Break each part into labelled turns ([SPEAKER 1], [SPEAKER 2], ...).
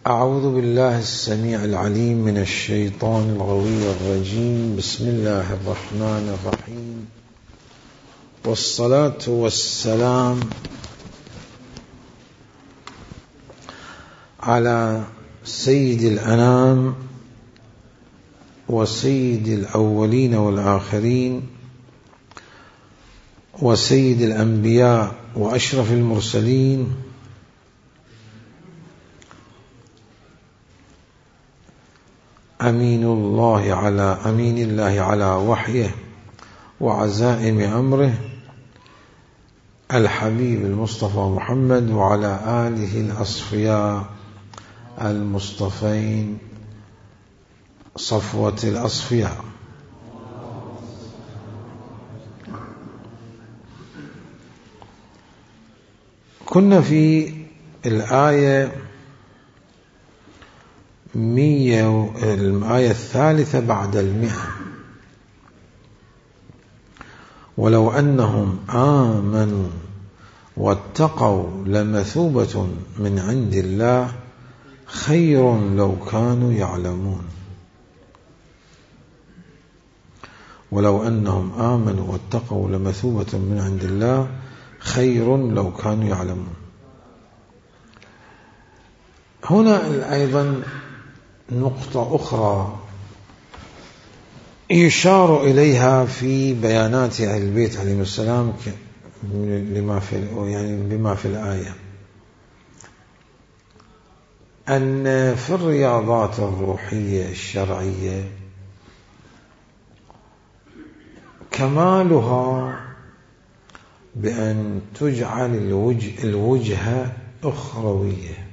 [SPEAKER 1] أعوذ بالله السميع العليم من الشيطان الغوي الرجيم. بسم الله الرحمن الرحيم، والصلاة والسلام على سيد الأنام وسيد الأولين والآخرين وسيد الأنبياء وأشرف المرسلين أمين الله على وحيه وعزائم أمره، الحبيب المصطفى محمد وعلى آله الأصفياء المصطفين صفوة الأصفياء. كنا في الآية 100، الآية 3 بعد 100. ولو أنهم آمنوا واتقوا لمثوبة من عند الله خير لو كانوا يعلمون. ولو أنهم آمنوا واتقوا لمثوبة من عند الله خير لو كانوا يعلمون. هنا أيضا نقطة أخرى يشار إليها في بيانات أهل البيت عليهم السلام بما في الآية، أن في الرياضات الروحية الشرعية كمالها بأن تجعل الوجهة أخروية.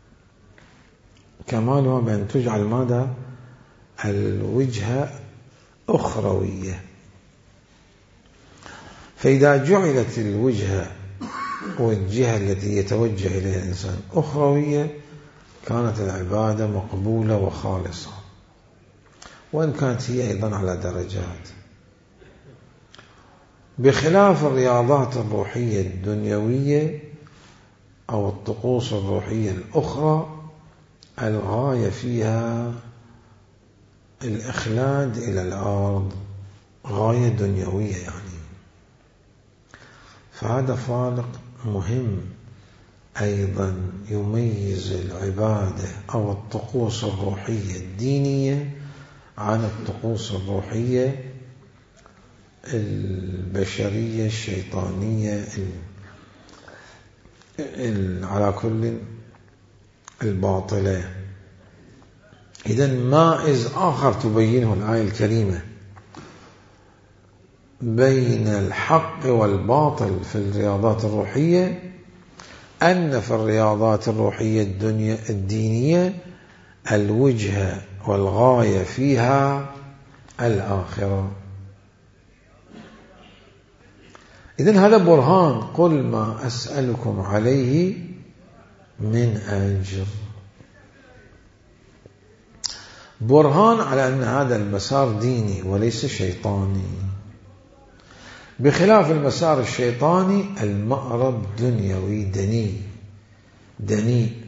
[SPEAKER 1] كمالها بأن تجعل ماذا؟ الوجهة أخروية. فإذا جعلت الوجهة والجهة التي يتوجه إليها الإنسان أخروية كانت العبادة مقبولة وخالصة، وإن كانت هي أيضا على درجات، بخلاف الرياضات الروحية الدنيوية أو الطقوس الروحية الأخرى الغاية فيها الإخلاد إلى الأرض، غاية دنيوية يعني. فهذا فارق مهم أيضا يميز العبادة أو الطقوس الروحية الدينية عن الطقوس الروحية البشرية الشيطانية على كل الباطلة. إذن مائز آخر تبينه الآية الكريمة بين الحق والباطل في الرياضات الروحية، أن في الرياضات الروحية الدينية الوجهة والغاية فيها الآخرة. إذن هذا برهان: قل ما أسألكم عليه من أجر. برهان على أن هذا المسار ديني وليس شيطاني، بخلاف المسار الشيطاني المأرب دنيوي دنيء،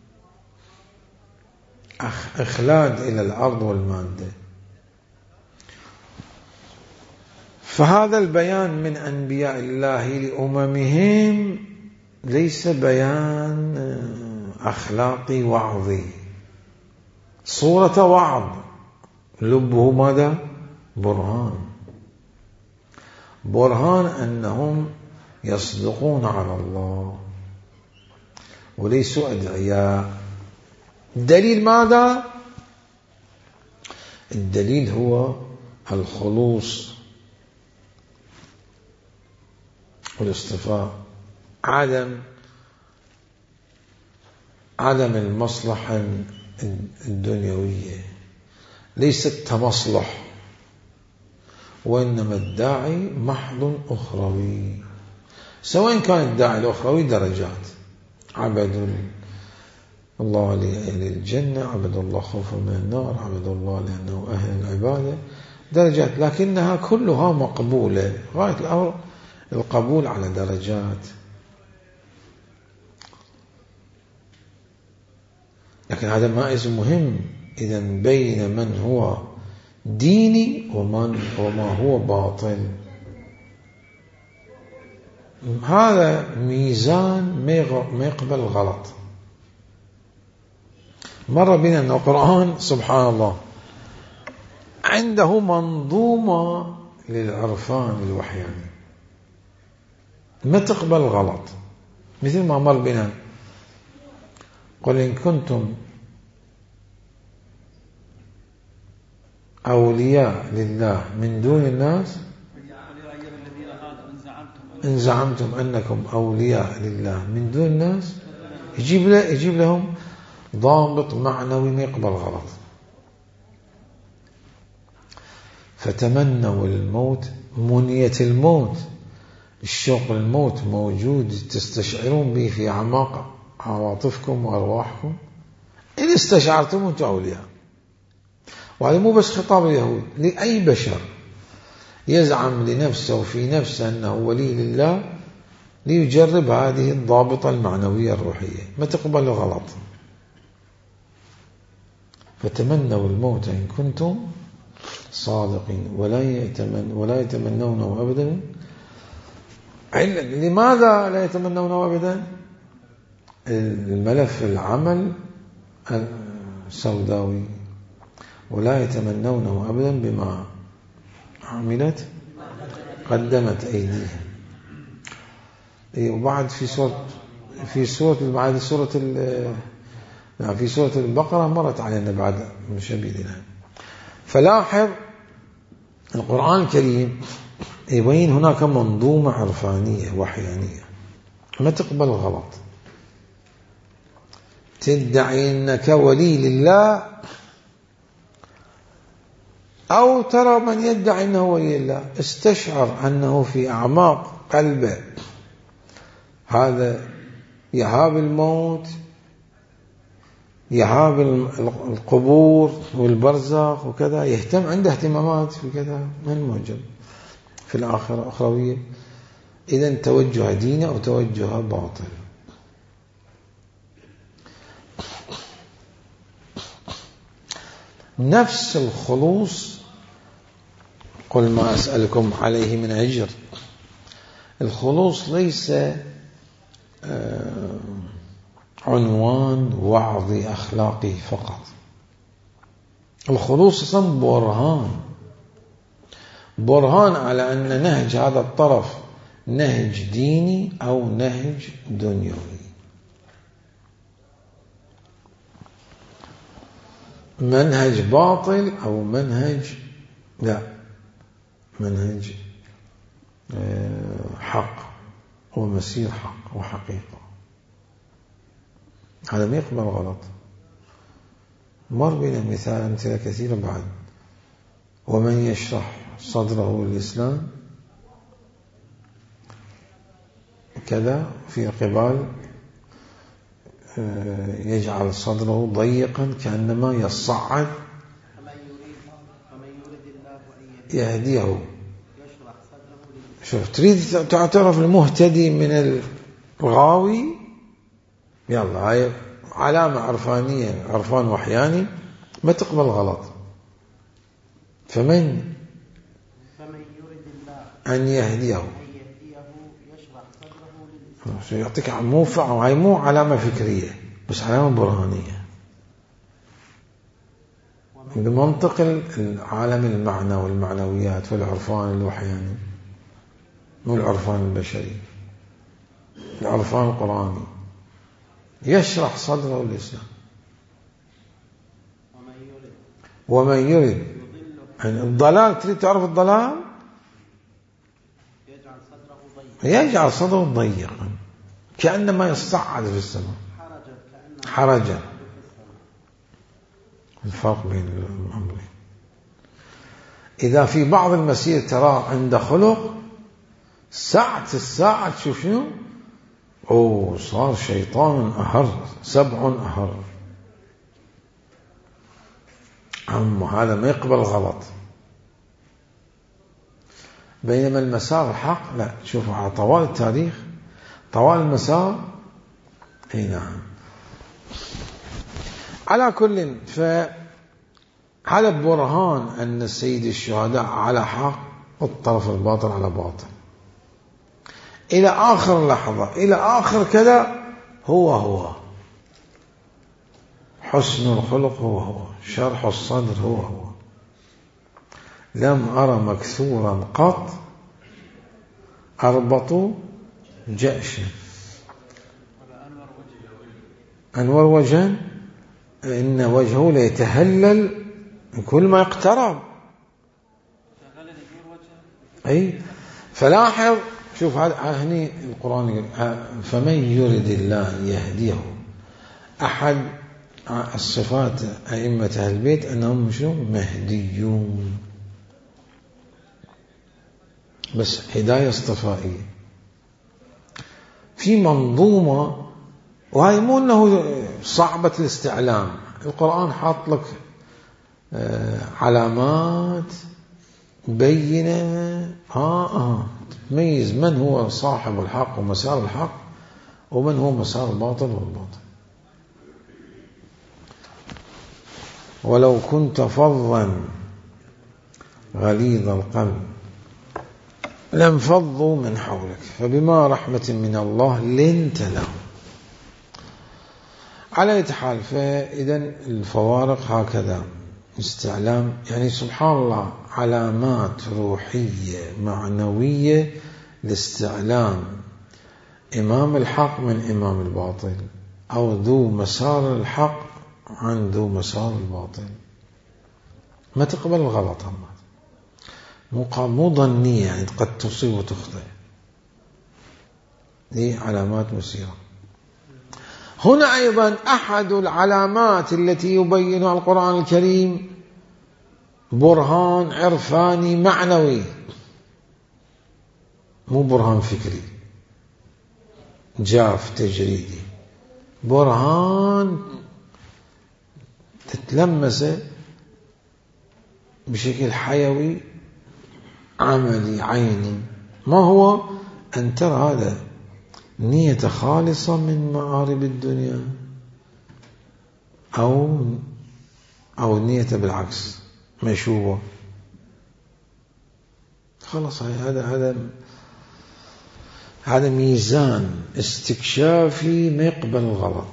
[SPEAKER 1] إخلاد إلى الأرض والمادة. فهذا البيان من أنبياء الله لأممهم ليس بيان أخلاقي وعظي، صورة وعظ، لبه ماذا؟ برهان أنهم يصدقون على الله وليسوا أدعياء. الدليل ماذا؟ الدليل هو الخلوص والاصطفاء، عدم المصلحة الدنيوية، ليس التمصلح، وإنما الداعي محض أخروي. سواء كان الداعي الأخروي درجات: عبد الله لأهل الجنة، عبد الله خوفا من النار، عبد الله لأنه أهل العبادة، درجات، لكنها كلها مقبولة. غاية الأمر القبول على درجات. لكن هذا ما اسم مهم. إذن بين من هو ديني وما هو باطل، هذا ميزان ما يقبل غلط. مر بنا أن القرآن سبحان الله عنده منظومة للعرفان الوحياني ما تقبل غلط، مثل ما مر بنا قل إن كنتم أولياء لله من دون الناس إن زعمتم أنكم أولياء لله من دون الناس، يجيب لهم ضابط معنوي ما يقبل غلط. فتمنوا الموت، منية الموت، الشوق الموت موجود تستشعرون به في أعماق عواطفكم وأرواحكم إن استشعرتم أنتم أولياء. وهذا مو بس خطاب اليهود، لأي بشر يزعم لنفسه وفي نفسه أنه ولي لله ليجرب هذه الضابطة المعنوية الروحية ما تقبل غلط. فتمنوا الموت إن كنتم صادقين ولا يتمنونه أبدا. لماذا لا يتمنونه أبدا؟ الملف العمل السوداوي، ولا يتمنونه أبدا بما عملت قدمت أيديهم. وبعد في سورة البقرة مرت علينا بعد مشابهنا. فلاحظ القرآن الكريم يبين هناك منظومة عرفانية وحيانية ما تقبل غلط. تدعي أنك ولي لله، أو ترى من يدعي أنه ولي لله استشعر أنه في أعماق قلبه هذا يهاب الموت، يهاب القبور والبرزخ وكذا، يهتم، عنده اهتمامات في كذا من موجب في الآخرة أخروية. إذن توجه ديني أو توجه باطل. نفس الخلوص، قل ما أسألكم عليه من أجر. الخلوص ليس عنوان وعظي أخلاقي فقط. الخلوص أصلا برهان على أن نهج هذا الطرف نهج ديني أو نهج دنيوي. منهج باطل أو منهج منهج حق ومسير حق وحقيقة، هذا ما يقبل غلط. مر بنا أمثلة كثيرة بعد. ومن يشرح صدره للإسلام كذا في قبال يجعل صدره ضيقا كأنما يصعد يهديه. شوف، تريد تعترف المهتدي من الغاوي، يلا هاي علامة عرفانية، عرفان وحياني ما تقبل غلط. فمن يريد الله أن يهديه يعطيك هاي مو علامة فكرية بس علامة برهانية بمنطق العالم المعنى والمعنويات والعرفان الوحياني، مو العرفان البشري، العرفان القرآني. يشرح صدره الإسلام. ومن يريد يعني الضلال، تريد تعرف الضلال، يجعل صدره ضيقا كأنما يصعد في السماء حرجا. الفرق بين الأمرين. إذا في بعض المسير ترى عند خلق الساعة تشوف شنو، صار شيطان أهر، 7 أهر. هذا ما يقبل غلط. بينما المسار الحق لا، شوفوا على طوال التاريخ، طوال المسار، نعم، على كل، فهذا برهان أن سيد الشهداء على حق والطرف الباطل على باطل إلى آخر لحظة، إلى آخر كذا. هو حسن الخلق هو شرح الصدر هو لم أرى مكسورا قط أربط جأشا. أنور وجها، إن وجهه ليتهلل من كل ما يقترب. أي فلاحظ، شوف هني القرآن يقول فمن يرد الله يهديه. أحد الصفات أئمة أهل البيت أنهم مهديون، بس هداية اصطفائية في منظومة. وهي مو أنه صعبة الاستعلام، القرآن حاط لك علامات بينة تميز من هو صاحب الحق ومسار الحق ومن هو مسار الباطل والباطل. ولو كنت فظا غليظ القلب لانفضوا من حولك فبما رحمة من الله لنت لهم. على أي حال، فإذا الفوارق هكذا استعلام، يعني سبحان الله علامات روحية معنوية لاستعلام إمام الحق من إمام الباطل، أو ذو مسار الحق عن ذو مسار الباطل. ما تقبل الغلط، مو ظنية، يعني قد تصيب وتخطئ. دي علامات مسيرة. هنا أيضا أحد العلامات التي يبينها القرآن الكريم برهان عرفاني معنوي، مو برهان فكري جاف تجريدي، برهان تتلمس بشكل حيوي عملي عيني. ما هو؟ أن ترى هذا نية خالصة من مآرب الدنيا أو نية بالعكس مشوبة. خلاص، هذا ميزان استكشافي ما يقبل الغلط.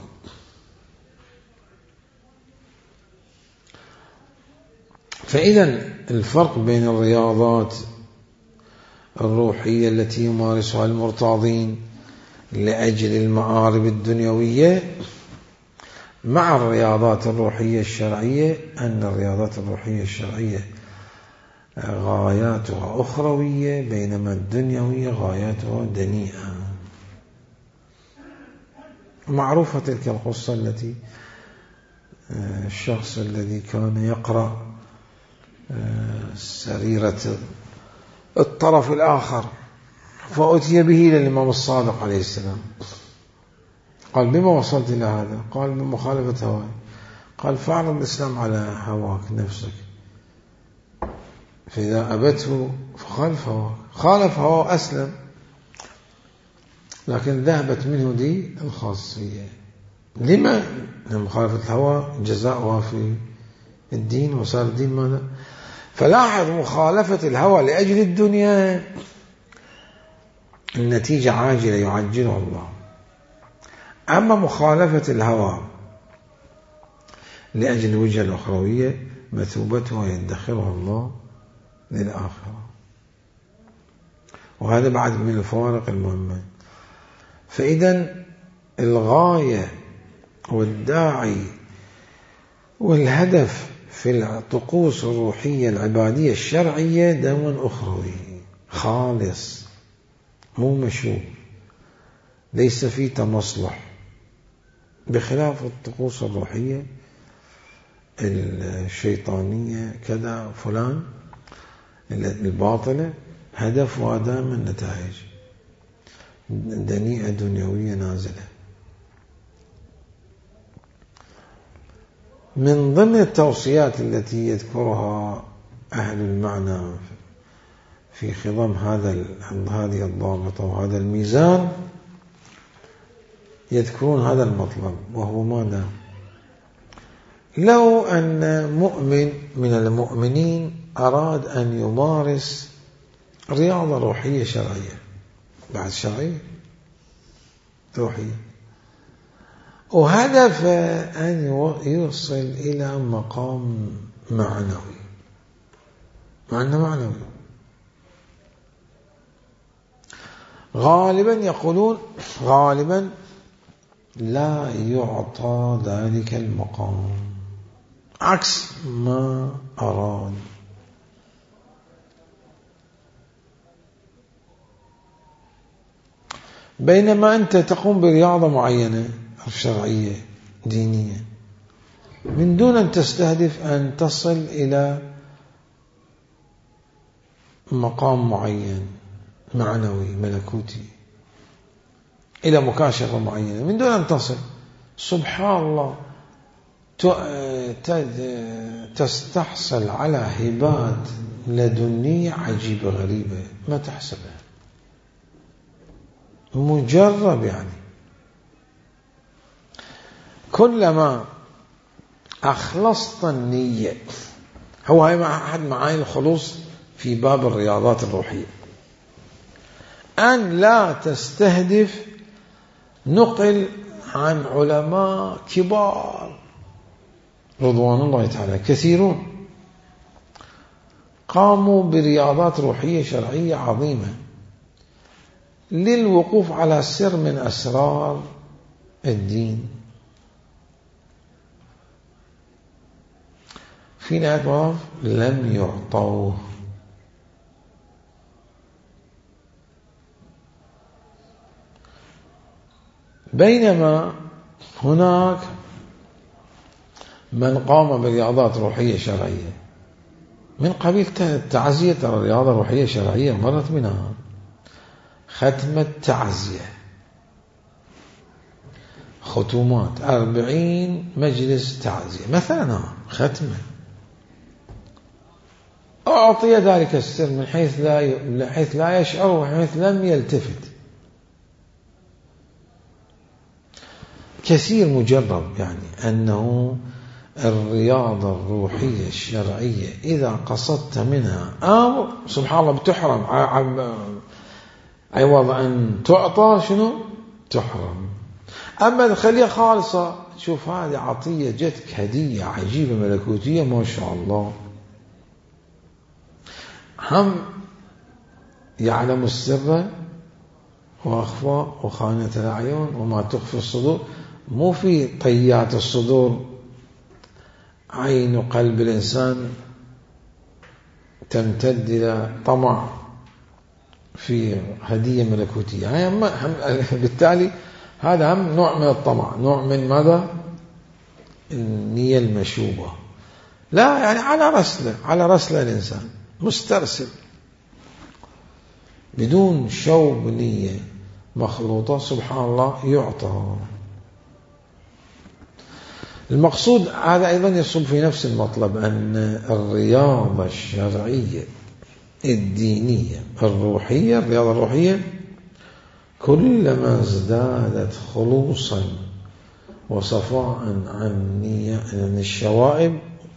[SPEAKER 1] فإذا الفرق بين الرياضات الروحية التي يمارسها المرتاضين لأجل المآرب الدنيوية مع الرياضات الروحية الشرعية، أن الرياضات الروحية الشرعية غاياتها أخروية، بينما الدنيوية غاياتها دنيئة. معروفة تلك القصة التي الشخص الذي كان يقرأ سريرة الطرف الآخر فأتي به إلى الإمام الصادق عليه السلام، قال بما وصلت إلى هذا؟ قال بمخالفة هواي. قال فاعرض الإسلام على هواك نفسك، فإذا أبته فخالف هواك. خالف هواه أسلم، لكن ذهبت منه دي الخاصية. لما؟ مخالفة الهوى جزاؤها في الدين، وصار الدين ماذا؟ فلاحظ مخالفة الهوى لأجل الدنيا النتيجة عاجلة يعجلها الله، أما مخالفة الهوى لأجل الوجهة الأخروية مثوبتها يدخرها الله للآخرة. وهذا بعد من الفوارق المهمة. فإذا الغاية والداعي والهدف في الطقوس الروحية العبادية الشرعية دم أخروي خالص، مو مشوب، ليس فيه تمصلح، بخلاف الطقوس الروحية الشيطانية كذا فلان الباطلة هدفها دائما نتائج دنيئة دنيوية نازلة. من ضمن التوصيات التي يذكرها أهل المعنى في خضم هذه الضابطة وهذا الميزان، يذكرون هذا المطلب، وهو ماذا؟ لو أن مؤمن من المؤمنين أراد أن يمارس رياضة روحية شرعية، بعد شرعية روحية، وهدف أن يوصل إلى مقام معنوي، معنوي، غالبا يقولون غالبا لا يعطى ذلك المقام، عكس ما أراد. بينما أنت تقوم برياضة معينة شرعية دينية من دون أن تستهدف أن تصل إلى مقام معين معنوي ملكوتي، إلى مكاشفة معينة، من دون أن تصل، سبحان الله تستحصل على هبات لدنية عجيبة غريبة ما تحسبها، مجرب يعني. كلما أخلصت النية، هو هاي أحد معاني الخلوص في باب الرياضات الروحية، أن لا تستهدف. نقل عن علماء كبار رضوان الله تعالى كثيرون قاموا برياضات روحية شرعية عظيمة للوقوف على سر من أسرار الدين، في نهاية المطاف لم يعطوه. بينما هناك من قام برياضات روحية شرعية من قبيل التعزية، ترى الرياضة الروحية شرعية مرت منها ختم التعزية، ختومات 40 مجلس تعزية مثلا، ختمة أعطي ذلك السر من حيث لا يشعر وحيث لم يلتفت. كثير مجرب يعني أنه الرياضة الروحية الشرعية إذا قصدت منها أمر سبحان الله بتحرم، عوض أن تعطى شنو تحرم. أما تخليها خالصة، شوف هذه عطية جتك هدية عجيبة ملكوتية ما شاء الله، هم يعلم السر وأخفى وخانة الأعين وما تخفي الصدور، مو في طيات الصدور عين قلب الإنسان تمتد إلى طمع في هدية ملكوتية، بالتالي هذا هم نوع من الطمع، نوع من ماذا؟ النية المشوبة. لا يعني على رسلة الإنسان مسترسل بدون شوب نية مخلوطة، سبحان الله يعطى. المقصود هذا أيضا يصب في نفس المطلب، أن الرياضة الشرعية الدينية الروحية، الرياضة الروحية كلما ازدادت خلوصا وصفاء عن الشوائب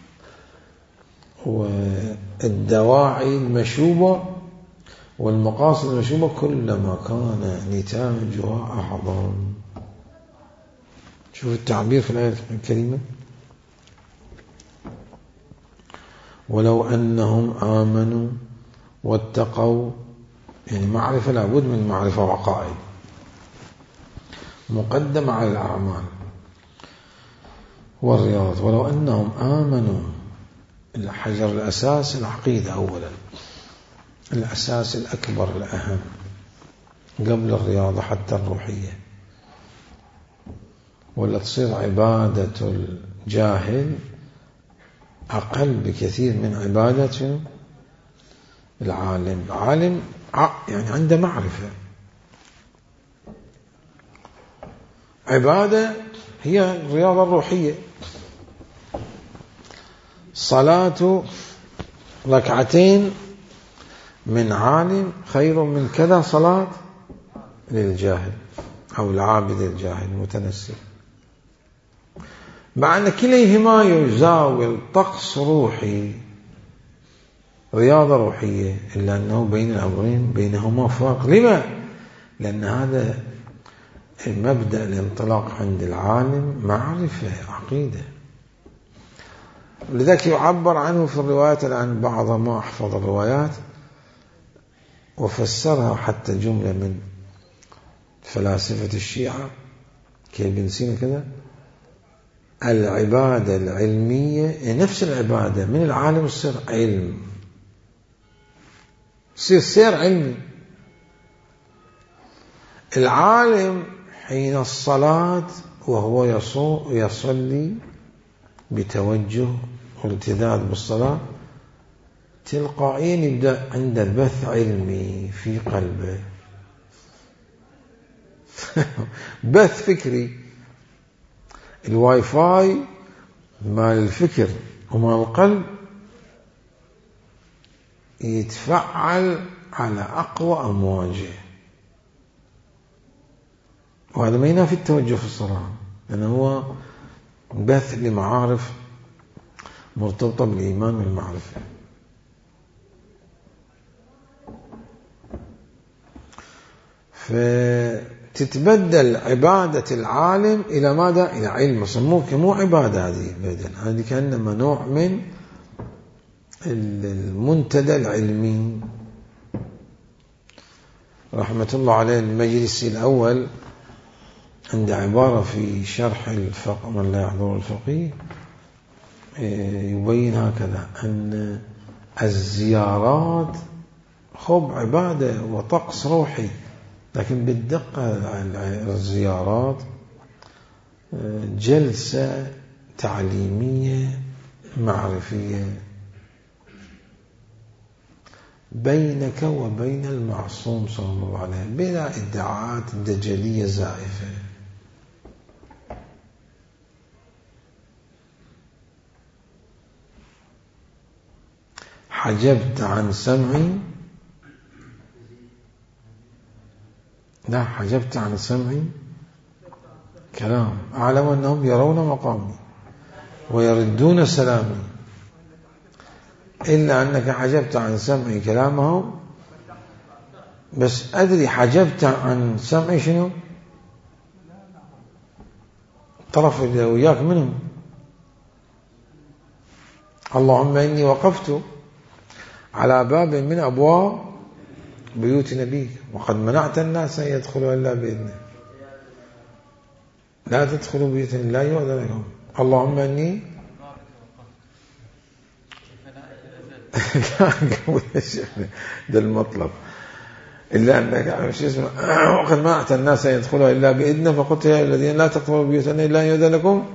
[SPEAKER 1] والدواعي المشوبة والمقاصد المشوبة، كلما كان نتاجها أعظم. شوف التعبير في الآية الكريمة، ولو أنهم آمنوا واتقوا، يعني معرفة لابد من معرفة وعقائد مقدمة على الأعمال والرياض. ولو أنهم آمنوا، الحجر الأساس العقيدة أولا، الأساس الأكبر الأهم قبل الرياضة حتى الروحية، ولا تصير عبادة الجاهل أقل بكثير من عبادة العالم. عالم يعني عنده معرفة، عبادة هي الرياضة الروحية، صلاة ركعتين من عالم خير من كذا صلاة للجاهل أو العابد الجاهل المتنسل. مع أن كليهما يزاول طقس روحي، رياضة روحية، إلا أنه بين الأمرين بينهما فرق. لما؟ لأن هذا مبدأ الانطلاق عند العالم معرفة عقيدة، لذلك يعبر عنه في الروايات. الآن بعض ما أحفظ الروايات وفسرها حتى جملة من فلاسفة الشيعة كابن سينا كذا: العبادة العلمية نفس العبادة من العالم تصير علم، تصير سير علمي. العالم حين الصلاة وهو يصلي بتوجه والتذاذ بالصلاة تلقائيا يبدأ عند البث علمي في قلبه بث فكري. الواي فاي مال الفكر ومال القلب يتفعل على أقوى أمواجه، وهذا ما ينافي التوجه في الصلاة، لأنه هو بث لمعارف مرتبطة بالإيمان والمعرفة. فتتبدل عبادة العالم إلى ماذا؟ إلى علم. سموه مو عبادة هذه كأنما نوع من المنتدى العلمي. رحمة الله عليه المجلسي الأول عند عبارة في شرح الفقه من لا يحضر الفقيه يبين هكذا: أن الزيارات خب عبادة وطقس روحي، لكن بالدقة الزيارات جلسة تعليمية معرفية بينك وبين المعصوم صلى الله عليه وسلم، بلا ادعاءات دجلية زائفة. حجبت عن سمعي، لا، حجبت عن سمعي كلام أعلم أنهم يرون مقامي ويردون سلامي، إلا أنك حجبت عن سمعي كلامهم، بس أدري حجبت عن سمعي شنو؟ طرف اللي وياك منهم. اللهم إني وقفت على باب من أبواب بيوت نبيك وقد منعت الناس أن يدخلوا إلا بإذنه، لا تدخلوا بيوتا لا يؤذن لكم. اللهم إني ده المطلب، إلا أنك وقد منعت الناس أن يدخلوا إلا بإذنه، فقلت يا الذين لا تدخلوا بيوتا إلا يؤذن لكم.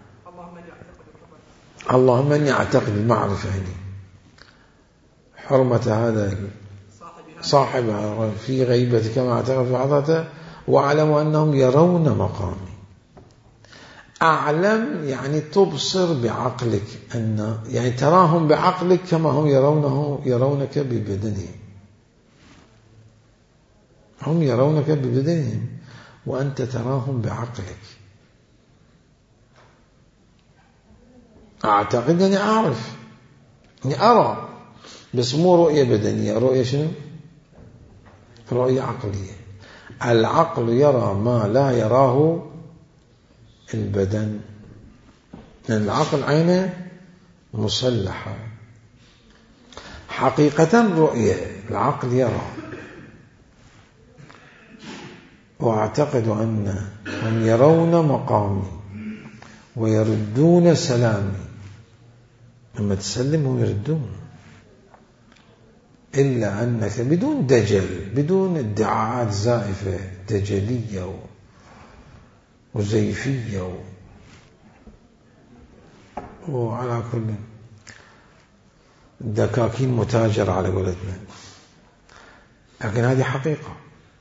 [SPEAKER 1] اللهم إني أعتقد المعرفة هنا حرمة هذا صاحبها في غيبة كما اعتقد في حضرته، وأعلم أنهم يرون مقامي. أعلم يعني تبصر بعقلك، أن يعني تراهم بعقلك كما هم يرونك ببدنهم. هم يرونك ببدنهم وأنت تراهم بعقلك. أعتقد أني أعرف، أني أرى، بس مو رؤية بدنية، رؤية شنو؟ رؤية عقلية. العقل يرى ما لا يراه البدن، لأن العقل عينه مسلحة. حقيقة رؤية العقل يرى. وأعتقد أنهم يرون مقامي ويردون سلامي، لما تسلمهم يردون، إلا أنك بدون دجل، بدون ادعاءات زائفة دجلية وزيفية وعلى كل دكاكين متاجرة على قولتنا، لكن هذه حقيقة.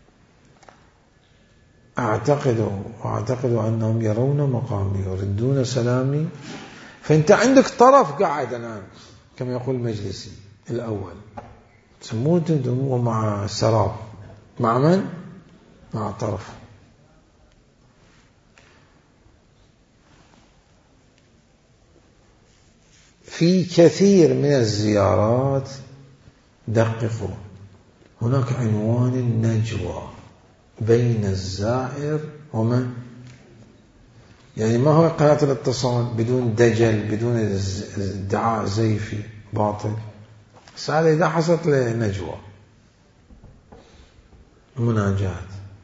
[SPEAKER 1] أعتقد أنهم يرون مقامي ويردون سلامي. فأنت عندك طرف قاعد الآن كما يقول المجلسي الأول، سموه مع سراب، مع من؟ مع طرف. في كثير من الزيارات دققوا، هناك عنوان النجوى بين الزائر ومن، يعني ما هو قناة الاتصال بدون دجل، بدون ادعاء زيفي باطل. بس هذا إذا حصلت لنجوى مناجاة،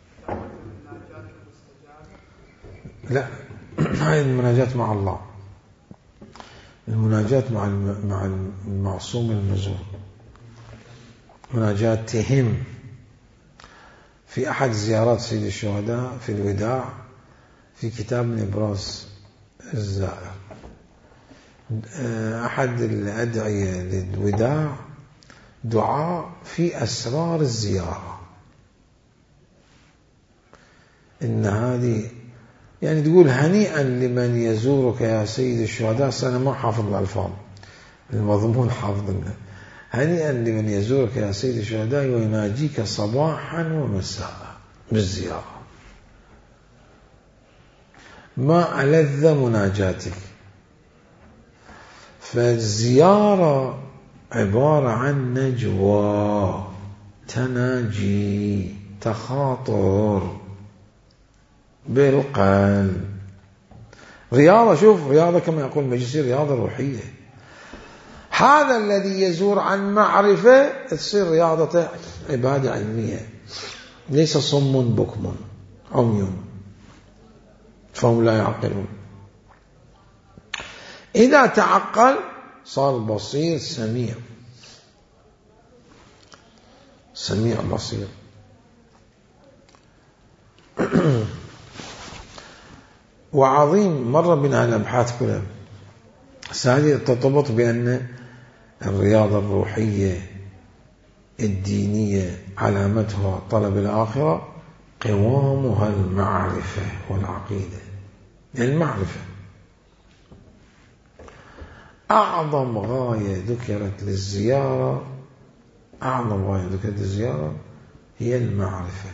[SPEAKER 1] لا هاي المناجاة مع الله، المناجاة مع المعصوم المزور، مناجاة تهم. في أحد زيارات سيد الشهداء في الوداع في كتاب من إبراز الزائر، أحد الأدعية للوداع دعاء في أسرار الزيارة، إن هذه يعني تقول هنيئا لمن يزورك يا سيد الشهداء. أنا ما حافظ الألفاظ، المضمون حافظ منه. هنيئا لمن يزورك يا سيد الشهداء ويناجيك صباحا ومساء بالزيارة، ما ألذ مناجاتك. فالزيارة عبارة عن نجوى، تناجي، تخاطر بالقلب، رياضة. شوف رياضة كما يقول المجلسي، رياضة روحية. هذا الذي يزور عن معرفة تصير رياضة عبادة علمية، ليس صم بكم عمي فهم لا يعقلون. إذا تعقل صار بصير سميع، سميع بصير. وعظيم مر بنا الأبحاث كلها هذه ترتبط بأن الرياضة الروحية الدينية علامتها طلب الآخرة، قوامها المعرفة والعقيدة. المعرفة أعظم غاية ذكرت للزيارة، أعظم غاية ذكرت للزيارة هي المعرفة،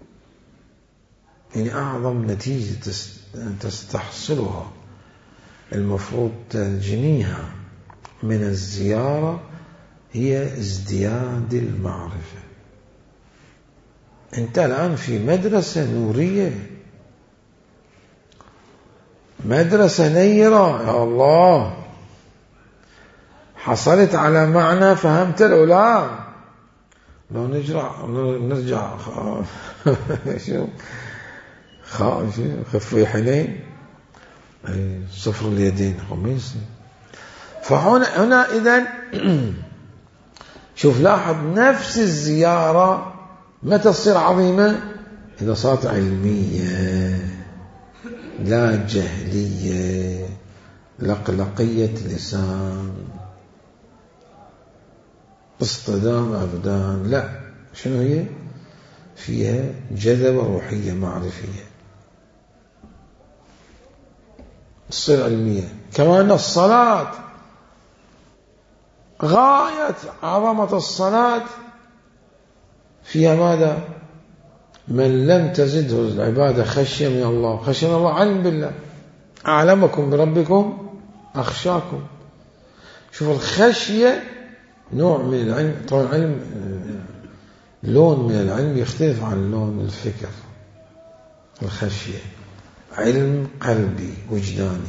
[SPEAKER 1] يعني أعظم نتيجة تستحصلها المفروض تجنيها من الزيارة هي ازدياد المعرفة. أنت الآن في مدرسة نورية، مدرسة نيرة، يا الله حصلت على معنى فهمت لو لا. لو نرجع شو خفوا حنين صفر اليدين خميس. فهنا إذن شوف لاحظ نفس الزيارة متى تصير عظيمة؟ إذا صارت علمية لا جهلية لقلقية لسان اصطدام أبدان، لا شنو هي؟ فيها جذبة روحية معرفية تصير علمية. كمان الصلاة غاية عظمة الصلاة فيها ماذا؟ من لم تزده العبادة خشية من الله، خشية من الله علم بالله، أعلمكم بربكم أخشاكم. شوف الخشية نوع من العلم، طبعا العلم لون من العلم يختلف عن لون الفكر. الخشية علم قلبي وجداني،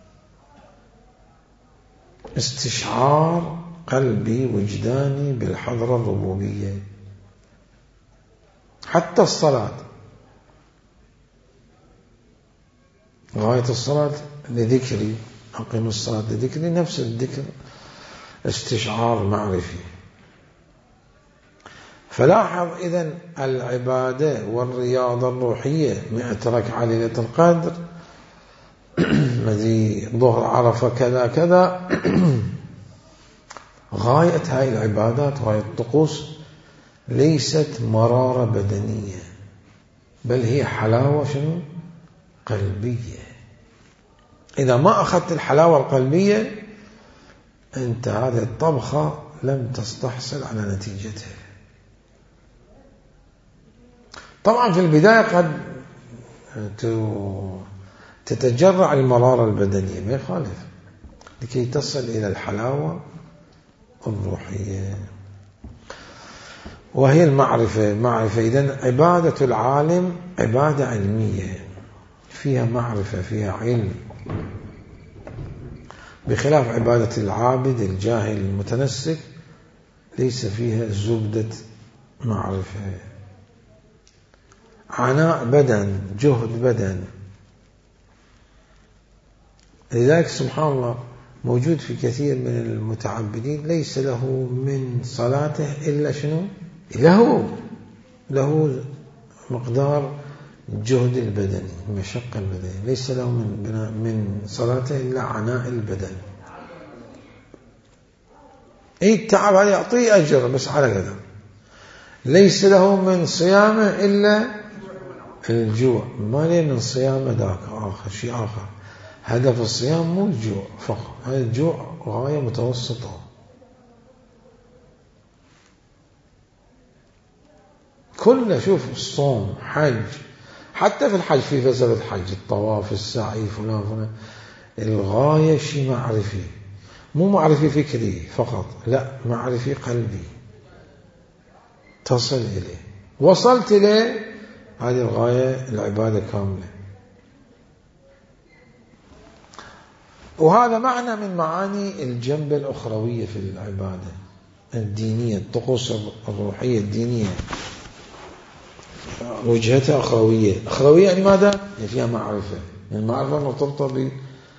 [SPEAKER 1] استشعار قلبي وجداني بالحضرة الربوبية. حتى الصلاة غاية الصلاة لذكري، أقيم الصلاة لذكري، نفس الذكر استشعار معرفي. فلاحظ إذن العبادة والرياضة الروحية 100 ركعة ليلة القدر، مذي ظهر عرفة كذا كذا. غاية هاي العبادات وهاي الطقوس ليست مرارة بدنية، بل هي حلاوة شنو؟ قلبية. إذا ما أخذت الحلاوة القلبية أنت هذه الطبخة لم تستحصل على نتيجتها. طبعا في البداية قد تتجرع المرارة البدنية ما يخالف، لكي تصل إلى الحلاوة الروحية، وهي المعرفة. إذن عبادة العالم عبادة علمية فيها معرفة، فيها علم، بخلاف عبادة العابد الجاهل المتنسك ليس فيها زبدة معرفة. عناء بدن، جهد بدن. لذلك سبحان الله موجود في كثير من المتعبدين ليس له من صلاته إلا شنو؟ له مقدار جهد البدني، مشقة البدني، ليس له من صلاته إلا عناء البدن. التعب هذا يعطيه أجر بس على قدر. ليس له من صيامه إلا الجوع، ما ليه من صيامه ذاك آخر شيء آخر. هدف الصيام مو الجوع فقط، هذا الجوع غاية متوسطة. كله شوف الصوم، حج، حتى في الحج في فلسفة الحج، الطواف، السعي، فلان الغاية شيء معرفي، مو معرفي فكري فقط، لا معرفي قلبي تصل إليه. وصلت إليه هذه الغاية، العبادة كاملة. وهذا معنى من معاني الجنبة الأخروية في العبادة الدينية، الطقوس الروحية الدينية وجهتها أخروية. أخروية يعني ماذا؟ يعني فيها معرفة، يعني المعرفة مرتبطة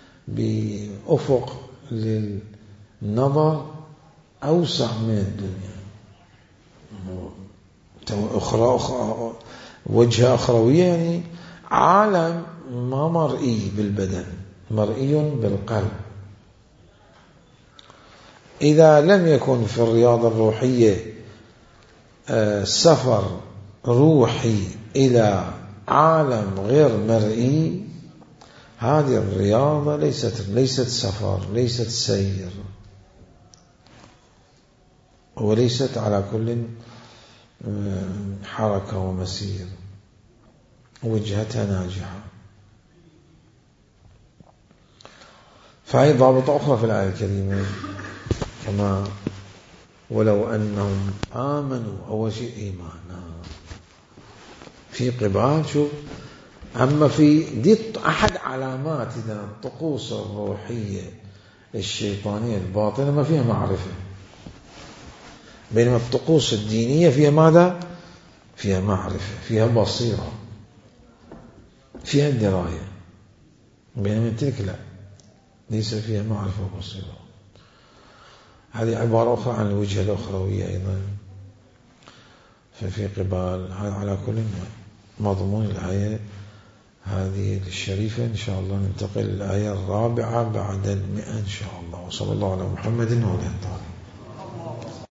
[SPEAKER 1] بأفق للنظر أوسع من الدنيا. وجهة أخروية يعني عالم ما مرئي بالبدن، مرئي بالقلب. إذا لم يكن في الرياضة الروحية سفر روحي إلى عالم غير مرئي، هذه الرياضة ليست سفر، ليست سير، وليست على كل حركة ومسير، وجهتها ناجحة. فهي ضابطة أخرى في الآية الكريمة، كما ولو أنهم آمنوا، أول شيء إيمانا في قبال. شوف، أما في دي أحد علامات إذا الطقوس الروحية الشيطانية الباطنة ما فيها معرفة، بينما الطقوس الدينية فيها ماذا؟ فيها معرفة، فيها بصيرة، فيها دراية، بينما تلك لا، ليس فيها معرفة وبصيرة. هذه عبارة أخرى عن الوجهة الأخروية أيضا. ففي قبال هذا على كل مضمون الآية هذه الشريفة. إن شاء الله ننتقل للآية 4 بعد 100 إن شاء الله. وصلى الله على محمد وعلى آله.